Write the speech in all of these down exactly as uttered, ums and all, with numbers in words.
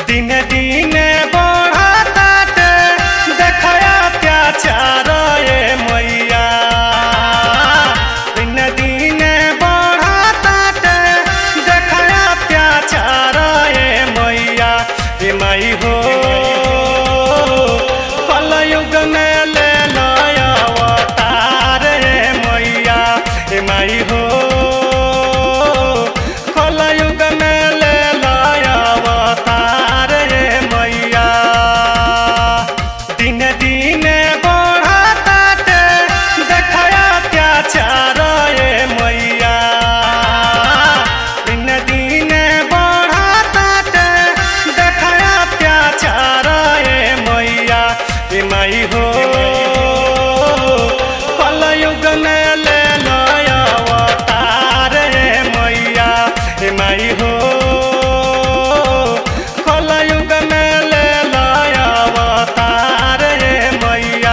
दिन दिन बढ़ताटे देखया अत्याचार ये मैया। दिन दिन बढ़ताटे देखया अत्याचार ये मैया। ए माई हो कलयुग में ले लया अवतार ये मैया। ए माई हो कलयुग में ले लया अवतार ये मैया। दिन दिन बढ़ताटे देखया अत्याचार ये मैया। दिन दिन बढ़ताटे देखया अत्याचार ये मैया। ए माई हो कलयुग में ले लया अवतार ये मैया। ए माई हो कलयुग में ले लया अवतार ये मैया।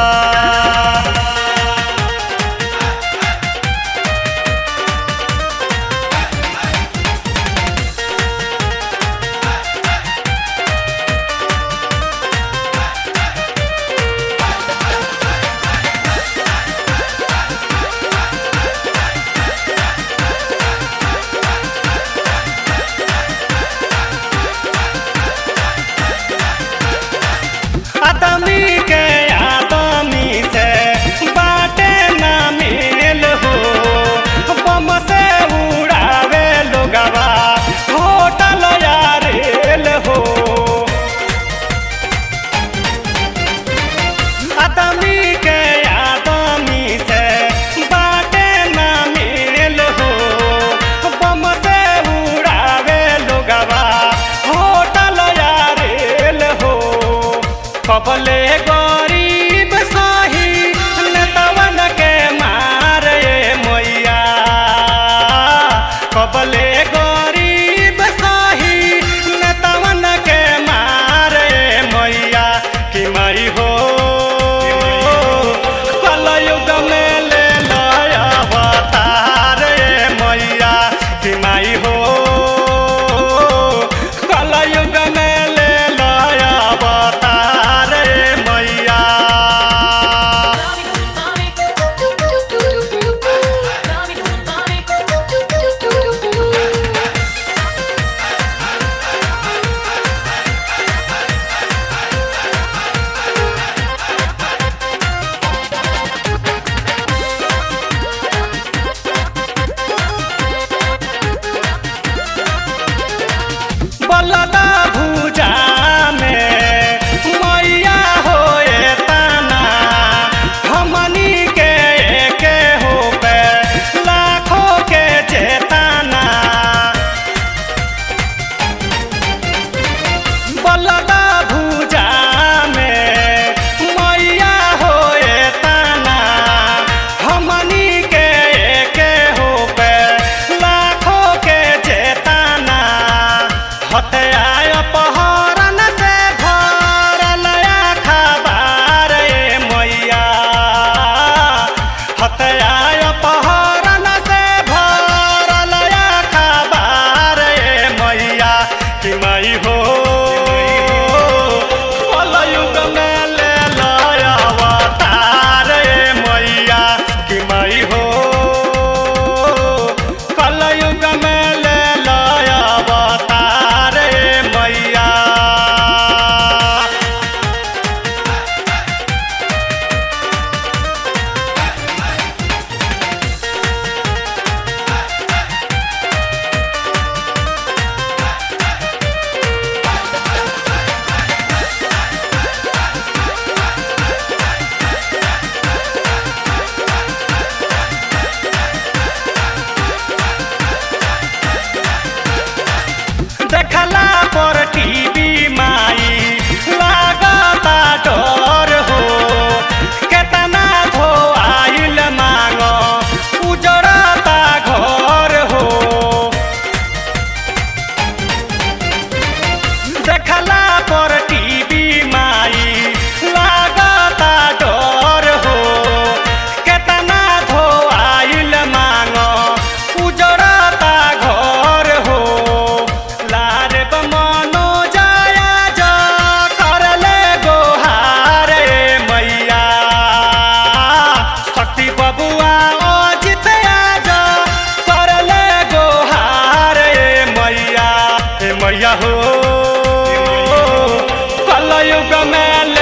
आदमी के आदमी से बाटे ना मेल हो। बम से उड़ावे लोगवा होटल या रेल हो। आदमी के आदमी से बाटे ना मेल हो। बम से उड़ावे लोगवा होटल या रेल हो। कबले गरीब सही नेतवन के मार ये मैया। कबले गरीब सही नेतवन के मार ये मैया। कि माई हो कलयुग में ले लया अवतार ये मैया। कि माई हो कलयुग में ले लया अवतार ये मैया। बलदा भूजा में मैया होए तना। हमनी के एके हो पे लाखों के जेताना। बलदा भूजा में मैया होए तना। हमनी के एके हो पे लाखों के जेताना। हत्या अपहरण से भरल अखबार ये मैया। हत्या अपहरण से भरल अखबार ये मैया। कि माई हो कलयुग में ले लया अवतार ये मैया। कि माई हो कलयुग में ले लया अवतार ये मैया। देखला पर टीवी माई लागता डर हो। केतना धो आइल मांग उजड़ता घर हो। देखला पर टीवी माई लागता डर हो। केतना धो आइल मांग उजड़ता घर हो। लारे बमनो जाय कलयुग में